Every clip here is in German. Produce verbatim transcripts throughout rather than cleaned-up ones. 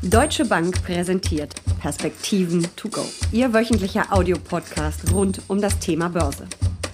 Deutsche Bank präsentiert Perspektiven to go, Ihr wöchentlicher Audiopodcast rund um das Thema Börse.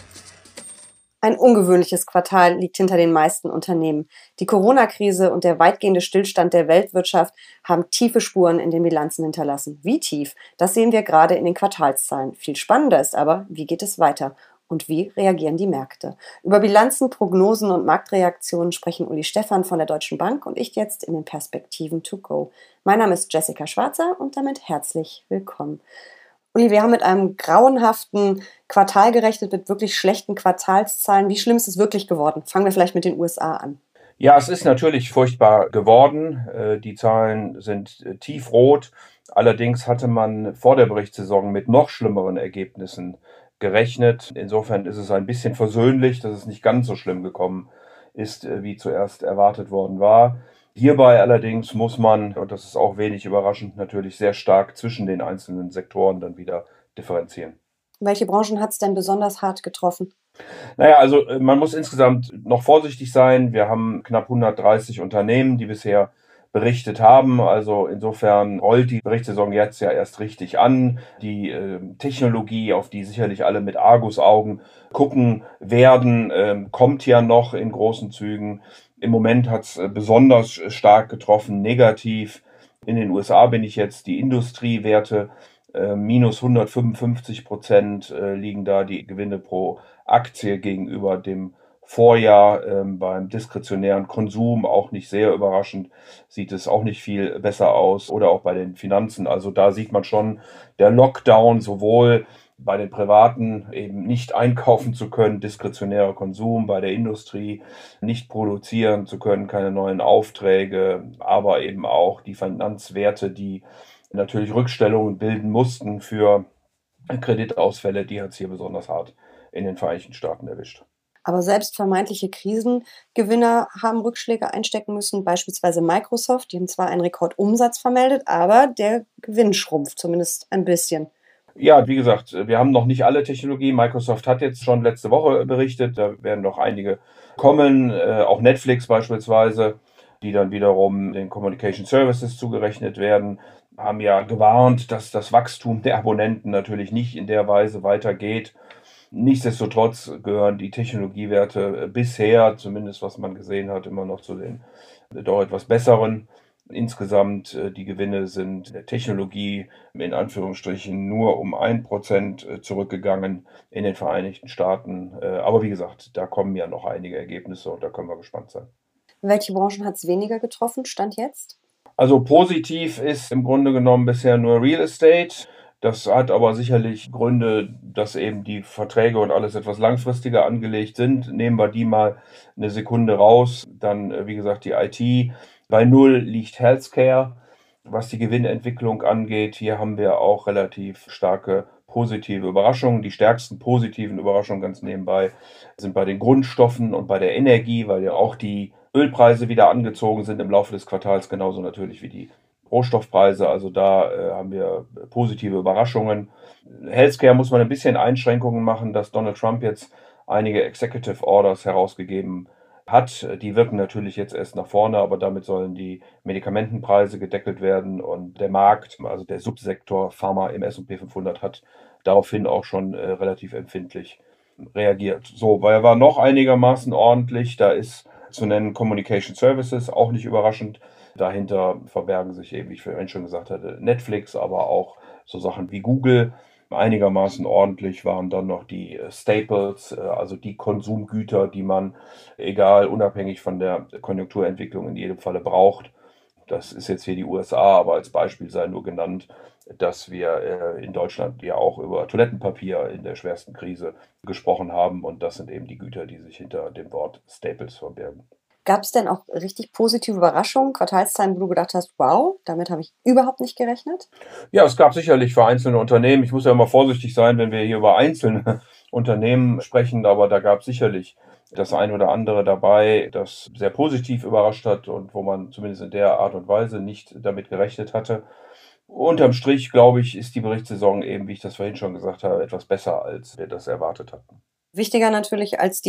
Ein ungewöhnliches Quartal liegt hinter den meisten Unternehmen. Die Corona-Krise und der weitgehende Stillstand der Weltwirtschaft haben tiefe Spuren in den Bilanzen hinterlassen. Wie tief? Das sehen wir gerade in den Quartalszahlen. Viel spannender ist aber, wie geht es weiter? Und wie reagieren die Märkte? Über Bilanzen, Prognosen und Marktreaktionen sprechen Uli Stephan von der Deutschen Bank und ich jetzt in den Perspektiven to go. Mein Name ist Jessica Schwarzer und damit herzlich willkommen. Uli, wir haben mit einem grauenhaften Quartal gerechnet, mit wirklich schlechten Quartalszahlen. Wie schlimm ist es wirklich geworden? Fangen wir vielleicht mit den U S A an. Ja, es ist natürlich furchtbar geworden. Die Zahlen sind tiefrot. Allerdings hatte man vor der Berichtssaison mit noch schlimmeren Ergebnissen gerechnet. Insofern ist es ein bisschen versöhnlich, dass es nicht ganz so schlimm gekommen ist, wie zuerst erwartet worden war. Hierbei allerdings muss man, und das ist auch wenig überraschend, natürlich sehr stark zwischen den einzelnen Sektoren dann wieder differenzieren. Welche Branchen hat es denn besonders hart getroffen? Naja, also man muss insgesamt noch vorsichtig sein. Wir haben knapp hundertdreißig Unternehmen, die bisher berichtet haben. Also insofern rollt die Berichtssaison jetzt ja erst richtig an. Die äh, Technologie, auf die sicherlich alle mit Argusaugen gucken werden, äh, kommt ja noch in großen Zügen. Im Moment hat es besonders stark getroffen, negativ. In den U S A bin ich jetzt die Industriewerte, äh, minus hundertfünfundfünfzig Prozent äh, liegen da die Gewinne pro Aktie gegenüber dem Vorjahr. Ähm, beim diskretionären Konsum, auch nicht sehr überraschend, sieht es auch nicht viel besser aus. Oder auch bei den Finanzen. Also da sieht man schon, der Lockdown sowohl bei den Privaten eben nicht einkaufen zu können, diskretionärer Konsum, bei der Industrie nicht produzieren zu können, keine neuen Aufträge, aber eben auch die Finanzwerte, die natürlich Rückstellungen bilden mussten für Kreditausfälle, die hat es hier besonders hart in den Vereinigten Staaten erwischt. Aber selbst vermeintliche Krisengewinner haben Rückschläge einstecken müssen, beispielsweise Microsoft. Die haben zwar einen Rekordumsatz vermeldet, aber der Gewinn schrumpft zumindest ein bisschen. Ja, wie gesagt, wir haben noch nicht alle Technologien. Microsoft hat jetzt schon letzte Woche berichtet, da werden noch einige kommen, äh, auch Netflix beispielsweise, die dann wiederum den Communication Services zugerechnet werden, haben ja gewarnt, dass das Wachstum der Abonnenten natürlich nicht in der Weise weitergeht. Nichtsdestotrotz gehören die Technologiewerte bisher, zumindest was man gesehen hat, immer noch zu den doch etwas besseren. Insgesamt die Gewinne sind der Technologie in Anführungsstrichen nur um ein Prozent zurückgegangen in den Vereinigten Staaten. Aber wie gesagt, da kommen ja noch einige Ergebnisse und da können wir gespannt sein. Welche Branchen hat es weniger getroffen, Stand jetzt? Also positiv ist im Grunde genommen bisher nur Real Estate. Das hat aber sicherlich Gründe, dass eben die Verträge und alles etwas langfristiger angelegt sind. Nehmen wir die mal eine Sekunde raus. Dann, wie gesagt, die I T. Bei Null liegt Healthcare, was die Gewinnentwicklung angeht. Hier haben wir auch relativ starke positive Überraschungen. Die stärksten positiven Überraschungen ganz nebenbei sind bei den Grundstoffen und bei der Energie, weil ja auch die Ölpreise wieder angezogen sind im Laufe des Quartals, genauso natürlich wie die Rohstoffpreise. Also da äh, haben wir positive Überraschungen. Healthcare muss man ein bisschen Einschränkungen machen, dass Donald Trump jetzt einige Executive Orders herausgegeben hat. Die wirken natürlich jetzt erst nach vorne, aber damit sollen die Medikamentenpreise gedeckelt werden und der Markt, also der Subsektor Pharma im S und P fünfhundert hat daraufhin auch schon äh, relativ empfindlich reagiert. So, weil er war noch einigermaßen ordentlich, da ist zu nennen Communication Services, auch nicht überraschend. Dahinter verbergen sich eben, wie ich vorhin schon gesagt hatte, Netflix, aber auch so Sachen wie Google. Einigermaßen ordentlich waren dann noch die Staples, also die Konsumgüter, die man, egal, unabhängig von der Konjunkturentwicklung in jedem Falle braucht. Das ist jetzt hier die U S A, aber als Beispiel sei nur genannt, dass wir in Deutschland ja auch über Toilettenpapier in der schwersten Krise gesprochen haben. Und das sind eben die Güter, die sich hinter dem Wort Staples verbergen. Gab es denn auch richtig positive Überraschungen, Quartalszahlen, wo du gedacht hast, wow, damit habe ich überhaupt nicht gerechnet? Ja, es gab sicherlich für einzelne Unternehmen, ich muss ja immer vorsichtig sein, wenn wir hier über einzelne Unternehmen sprechen, aber da gab es sicherlich das ein oder andere dabei, das sehr positiv überrascht hat und wo man zumindest in der Art und Weise nicht damit gerechnet hatte. Unterm Strich, glaube ich, ist die Berichtssaison eben, wie ich das vorhin schon gesagt habe, etwas besser, als wir das erwartet hatten. Wichtiger natürlich als die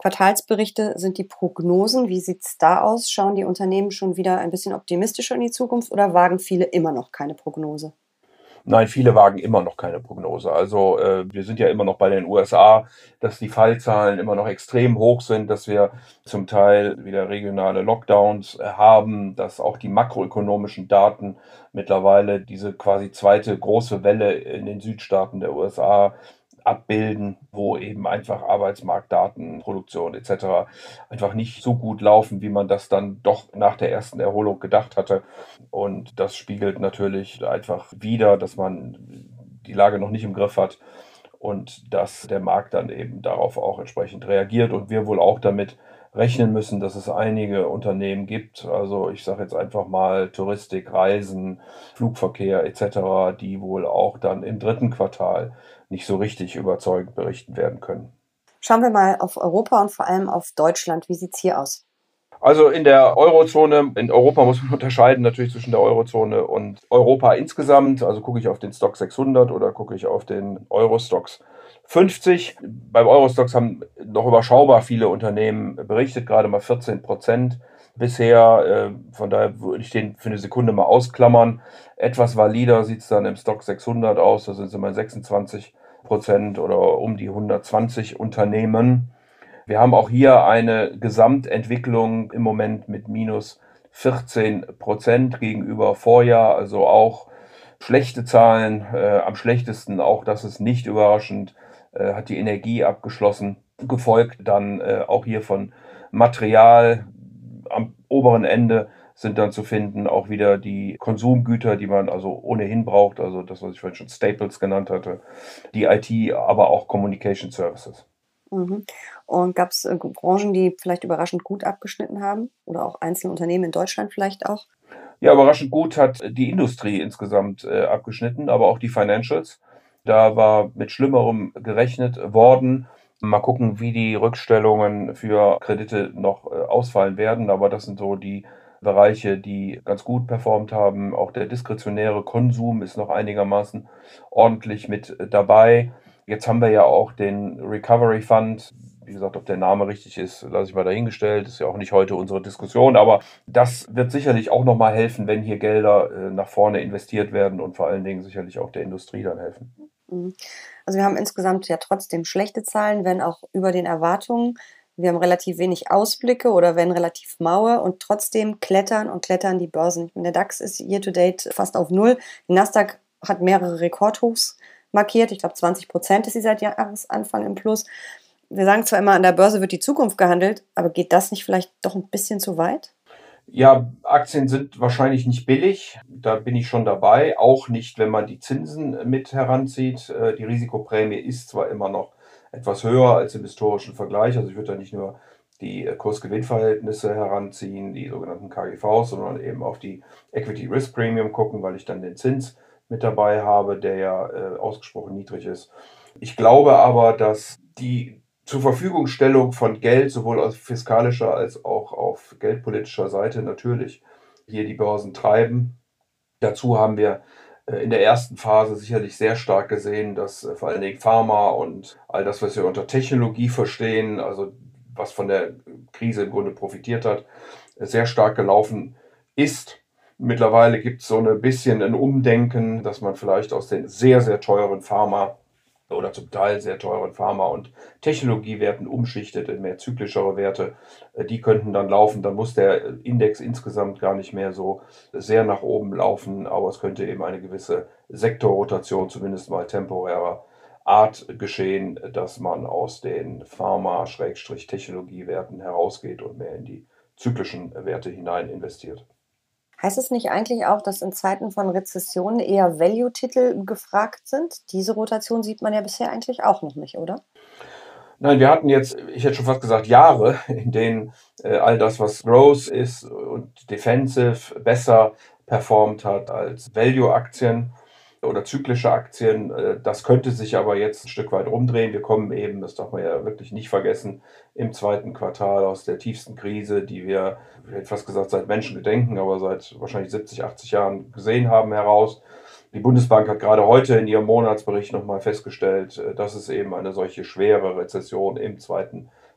Quartalsberichte sind die Prognosen. Wie sieht es da aus? Schauen die Unternehmen schon wieder ein bisschen optimistischer in die Zukunft oder wagen viele immer noch keine Prognose? Nein, viele wagen immer noch keine Prognose. Also äh, wir sind ja immer noch bei den U S A, dass die Fallzahlen immer noch extrem hoch sind, dass wir zum Teil wieder regionale Lockdowns äh, haben, dass auch die makroökonomischen Daten mittlerweile diese quasi zweite große Welle in den Südstaaten der U S A abbilden, wo eben einfach Arbeitsmarktdaten, Produktion et cetera einfach nicht so gut laufen, wie man das dann doch nach der ersten Erholung gedacht hatte. Und das spiegelt natürlich einfach wider, dass man die Lage noch nicht im Griff hat und dass der Markt dann eben darauf auch entsprechend reagiert und wir wohl auch damit rechnen müssen, dass es einige Unternehmen gibt, also ich sage jetzt einfach mal Touristik, Reisen, Flugverkehr et cetera, die wohl auch dann im dritten Quartal nicht so richtig überzeugend berichten werden können. Schauen wir mal auf Europa und vor allem auf Deutschland. Wie sieht es hier aus? Also in der Eurozone, in Europa muss man unterscheiden natürlich zwischen der Eurozone und Europa insgesamt. Also gucke ich auf den Stoxx sechshundert oder gucke ich auf den Euro-Stoxx fünfzig. Beim Euro-Stoxx haben noch überschaubar viele Unternehmen berichtet, gerade mal vierzehn Prozent bisher. Von daher würde ich den für eine Sekunde mal ausklammern. Etwas valider sieht es dann im Stoxx sechshundert aus. Da sind es immer sechsundzwanzig Prozent oder um die hundertzwanzig Unternehmen. Wir haben auch hier eine Gesamtentwicklung im Moment mit minus vierzehn Prozent gegenüber Vorjahr, also auch schlechte Zahlen. Äh, am schlechtesten, auch das ist nicht überraschend, äh, hat die Energie abgeschlossen, gefolgt dann äh, auch hier von Material. Am oberen Ende sind dann zu finden auch wieder die Konsumgüter, die man also ohnehin braucht, also das, was ich vorhin schon Staples genannt hatte, die I T, aber auch Communication Services. Mhm. Und gab es äh, Branchen, die vielleicht überraschend gut abgeschnitten haben? Oder auch einzelne Unternehmen in Deutschland vielleicht auch? Ja, überraschend gut hat die Industrie insgesamt äh, abgeschnitten, aber auch die Financials. Da war mit Schlimmerem gerechnet worden. Mal gucken, wie die Rückstellungen für Kredite noch äh, ausfallen werden. Aber das sind so die Bereiche, die ganz gut performt haben. Auch der diskretionäre Konsum ist noch einigermaßen ordentlich mit dabei. Jetzt haben wir ja auch den Recovery Fund. Wie gesagt, ob der Name richtig ist, lasse ich mal dahingestellt. Ist ja auch nicht heute unsere Diskussion. Aber das wird sicherlich auch nochmal helfen, wenn hier Gelder äh, nach vorne investiert werden und vor allen Dingen sicherlich auch der Industrie dann helfen. Also wir haben insgesamt ja trotzdem schlechte Zahlen, wenn auch über den Erwartungen. Wir haben relativ wenig Ausblicke oder wenn relativ maue und trotzdem klettern und klettern die Börsen. Der DAX ist year to date fast auf Null. Die Nasdaq hat mehrere Rekordhochs markiert. Ich glaube, zwanzig Prozent ist sie seit Jahresanfang im Plus. Wir sagen zwar immer, an der Börse wird die Zukunft gehandelt, aber geht das nicht vielleicht doch ein bisschen zu weit? Ja, Aktien sind wahrscheinlich nicht billig. Da bin ich schon dabei. Auch nicht, wenn man die Zinsen mit heranzieht. Die Risikoprämie ist zwar immer noch etwas höher als im historischen Vergleich. Also ich würde da nicht nur die Kurs-Gewinn-Verhältnisse heranziehen, die sogenannten K G Vs, sondern eben auf die Equity Risk Premium gucken, weil ich dann den Zins mit dabei habe, der ja äh, ausgesprochen niedrig ist. Ich glaube aber, dass die zur Verfügungstellung von Geld sowohl auf fiskalischer als auch auf geldpolitischer Seite natürlich hier die Börsen treiben. Dazu haben wir in der ersten Phase sicherlich sehr stark gesehen, dass vor allen Dingen Pharma und all das, was wir unter Technologie verstehen, also was von der Krise im Grunde profitiert hat, sehr stark gelaufen ist. Mittlerweile gibt es so ein bisschen ein Umdenken, dass man vielleicht aus den sehr, sehr teuren Pharma oder zum Teil sehr teuren Pharma- und Technologiewerten umschichtet in mehr zyklischere Werte. Die könnten dann laufen, dann muss der Index insgesamt gar nicht mehr so sehr nach oben laufen, aber es könnte eben eine gewisse Sektorrotation, zumindest mal temporärer Art geschehen, dass man aus den Pharma-Technologiewerten herausgeht und mehr in die zyklischen Werte hinein investiert. Heißt es nicht eigentlich auch, dass in Zeiten von Rezessionen eher Value-Titel gefragt sind? Diese Rotation sieht man ja bisher eigentlich auch noch nicht, oder? Nein, wir hatten jetzt, ich hätte schon fast gesagt, Jahre, in denen äh, all das, was Growth ist und Defensive, besser performt hat als Value-Aktien oder zyklische Aktien. Äh, das könnte sich aber jetzt ein Stück weit rumdrehen. Wir kommen eben, das darf man ja wirklich nicht vergessen, im zweiten Quartal aus der tiefsten Krise, die wir, ich hätte fast gesagt, seit Menschengedenken, aber seit wahrscheinlich siebzig, achtzig Jahren gesehen haben, heraus. Die Bundesbank hat gerade heute in ihrem Monatsbericht nochmal festgestellt, dass es eben eine solche schwere Rezession im zweiten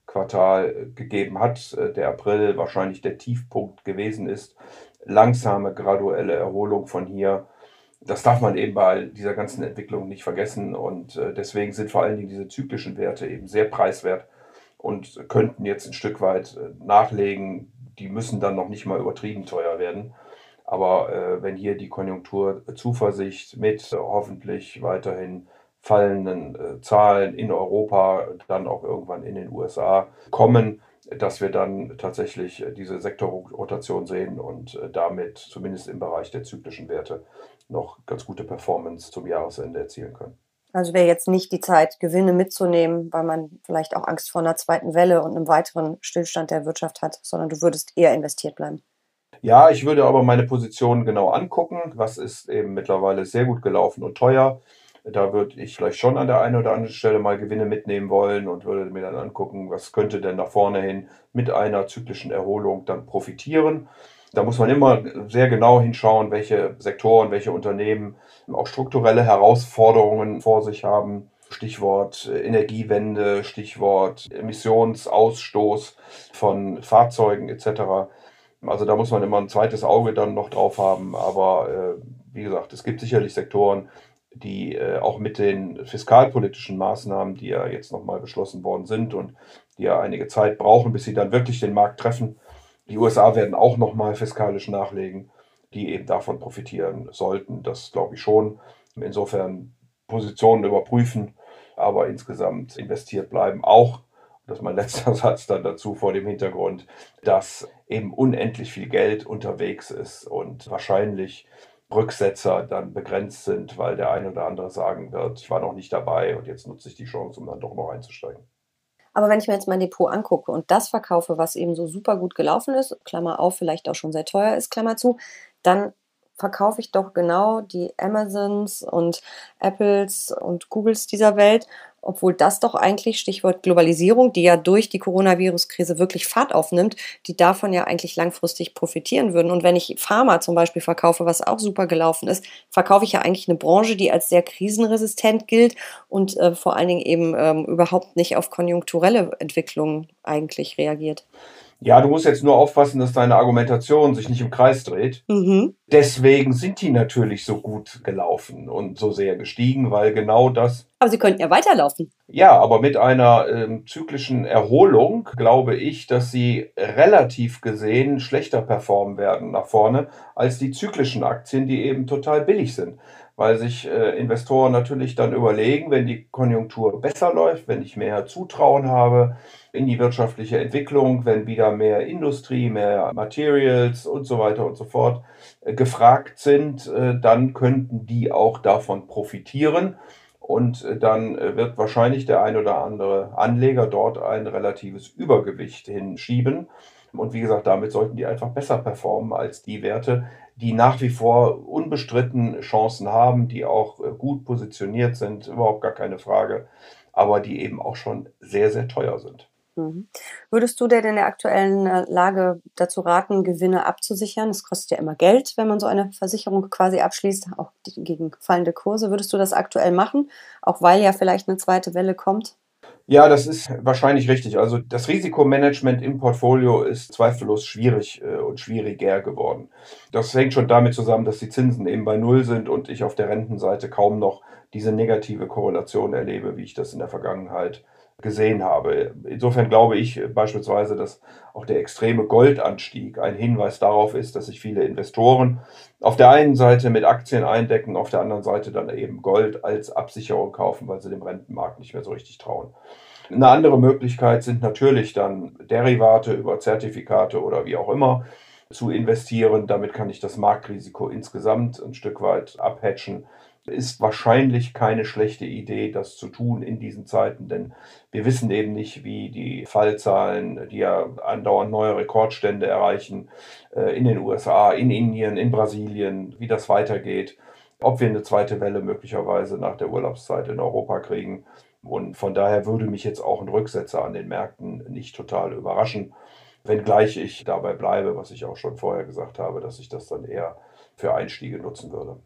Quartal gegeben hat, der April wahrscheinlich der Tiefpunkt gewesen ist. Langsame, graduelle Erholung von hier. Das darf man eben bei dieser ganzen Entwicklung nicht vergessen und deswegen sind vor allen Dingen diese zyklischen Werte eben sehr preiswert und könnten jetzt ein Stück weit nachlegen. Die müssen dann noch nicht mal übertrieben teuer werden. Aber äh, wenn hier die Konjunkturzuversicht mit äh, hoffentlich weiterhin fallenden äh, Zahlen in Europa, dann auch irgendwann in den U S A kommen, dass wir dann tatsächlich äh, diese Sektorrotation sehen und äh, damit zumindest im Bereich der zyklischen Werte noch ganz gute Performance zum Jahresende erzielen können. Also wäre jetzt nicht die Zeit, Gewinne mitzunehmen, weil man vielleicht auch Angst vor einer zweiten Welle und einem weiteren Stillstand der Wirtschaft hat, sondern du würdest eher investiert bleiben. Ja, ich würde aber meine Position genau angucken. Was ist eben mittlerweile sehr gut gelaufen und teuer. Da würde ich vielleicht schon an der einen oder anderen Stelle mal Gewinne mitnehmen wollen und würde mir dann angucken, was könnte denn nach vorne hin mit einer zyklischen Erholung dann profitieren. Da muss man immer sehr genau hinschauen, welche Sektoren, welche Unternehmen auch strukturelle Herausforderungen vor sich haben. Stichwort Energiewende, Stichwort Emissionsausstoß von Fahrzeugen et cetera. Also da muss man immer ein zweites Auge dann noch drauf haben. Aber äh, wie gesagt, es gibt sicherlich Sektoren, die äh, auch mit den fiskalpolitischen Maßnahmen, die ja jetzt nochmal beschlossen worden sind und die ja einige Zeit brauchen, bis sie dann wirklich den Markt treffen. Die U S A werden auch nochmal fiskalisch nachlegen, die eben davon profitieren sollten. Das glaube ich schon. Insofern Positionen überprüfen, aber insgesamt investiert bleiben. Auch, das ist mein letzter Satz dann dazu, vor dem Hintergrund, dass eben unendlich viel Geld unterwegs ist und wahrscheinlich Rücksetzer dann begrenzt sind, weil der eine oder andere sagen wird, ich war noch nicht dabei und jetzt nutze ich die Chance, um dann doch noch einzusteigen. Aber wenn ich mir jetzt mein Depot angucke und das verkaufe, was eben so super gut gelaufen ist, Klammer auf, vielleicht auch schon sehr teuer ist, Klammer zu, dann verkaufe ich doch genau die Amazons und Apples und Googles dieser Welt, obwohl das doch eigentlich, Stichwort Globalisierung, die ja durch die Coronavirus-Krise wirklich Fahrt aufnimmt, die davon ja eigentlich langfristig profitieren würden. Und wenn ich Pharma zum Beispiel verkaufe, was auch super gelaufen ist, verkaufe ich ja eigentlich eine Branche, die als sehr krisenresistent gilt und äh, vor allen Dingen eben ähm, überhaupt nicht auf konjunkturelle Entwicklungen eigentlich reagiert. Ja, du musst jetzt nur aufpassen, dass deine Argumentation sich nicht im Kreis dreht. Mhm. Deswegen sind die natürlich so gut gelaufen und so sehr gestiegen, weil genau das. Aber sie könnten ja weiterlaufen. Ja, aber mit einer ähm, zyklischen Erholung glaube ich, dass sie relativ gesehen schlechter performen werden nach vorne als die zyklischen Aktien, die eben total billig sind. Weil sich äh, Investoren natürlich dann überlegen, wenn die Konjunktur besser läuft, wenn ich mehr Zutrauen habe in die wirtschaftliche Entwicklung, wenn wieder mehr Industrie, mehr Materials und so weiter und so fort äh, gefragt sind, äh, dann könnten die auch davon profitieren. Und äh, dann äh, wird wahrscheinlich der ein oder andere Anleger dort ein relatives Übergewicht hinschieben. Und wie gesagt, damit sollten die einfach besser performen als die Werte, die nach wie vor unbestritten Chancen haben, die auch äh, gut positioniert sind, überhaupt gar keine Frage, aber die eben auch schon sehr, sehr teuer sind. Mhm. Würdest du denn in der aktuellen äh, Lage dazu raten, Gewinne abzusichern? Es kostet ja immer Geld, wenn man so eine Versicherung quasi abschließt, auch die- gegen fallende Kurse. Würdest du das aktuell machen, auch weil ja vielleicht eine zweite Welle kommt? Ja, das ist wahrscheinlich richtig. Also das Risikomanagement im Portfolio ist zweifellos schwierig äh, und schwieriger geworden. Das hängt schon damit zusammen, dass die Zinsen eben bei Null sind und ich auf der Rentenseite kaum noch diese negative Korrelation erlebe, wie ich das in der Vergangenheit gesehen habe. Insofern glaube ich äh, beispielsweise, dass auch der extreme Goldanstieg ein Hinweis darauf ist, dass sich viele Investoren auf der einen Seite mit Aktien eindecken, auf der anderen Seite dann eben Gold als Absicherung kaufen, weil sie dem Rentenmarkt nicht mehr so richtig trauen. Eine andere Möglichkeit sind natürlich dann Derivate über Zertifikate oder wie auch immer zu investieren. Damit kann ich das Marktrisiko insgesamt ein Stück weit abhatchen. Ist wahrscheinlich keine schlechte Idee, das zu tun in diesen Zeiten, denn wir wissen eben nicht, wie die Fallzahlen, die ja andauernd neue Rekordstände erreichen, äh, in den U S A, in Indien, in Brasilien, wie das weitergeht, ob wir eine zweite Welle möglicherweise nach der Urlaubszeit in Europa kriegen. Und von daher würde mich jetzt auch ein Rücksetzer an den Märkten nicht total überraschen, wenngleich ich dabei bleibe, was ich auch schon vorher gesagt habe, dass ich das dann eher für Einstiege nutzen würde.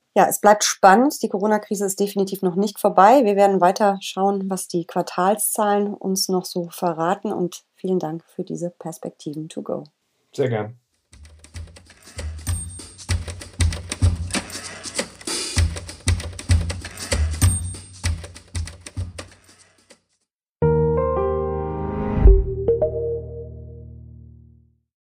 Ja, es bleibt spannend. Die Corona-Krise ist definitiv noch nicht vorbei. Wir werden weiter schauen, was die Quartalszahlen uns noch so verraten. Und vielen Dank für diese Perspektiven to go. Sehr gern.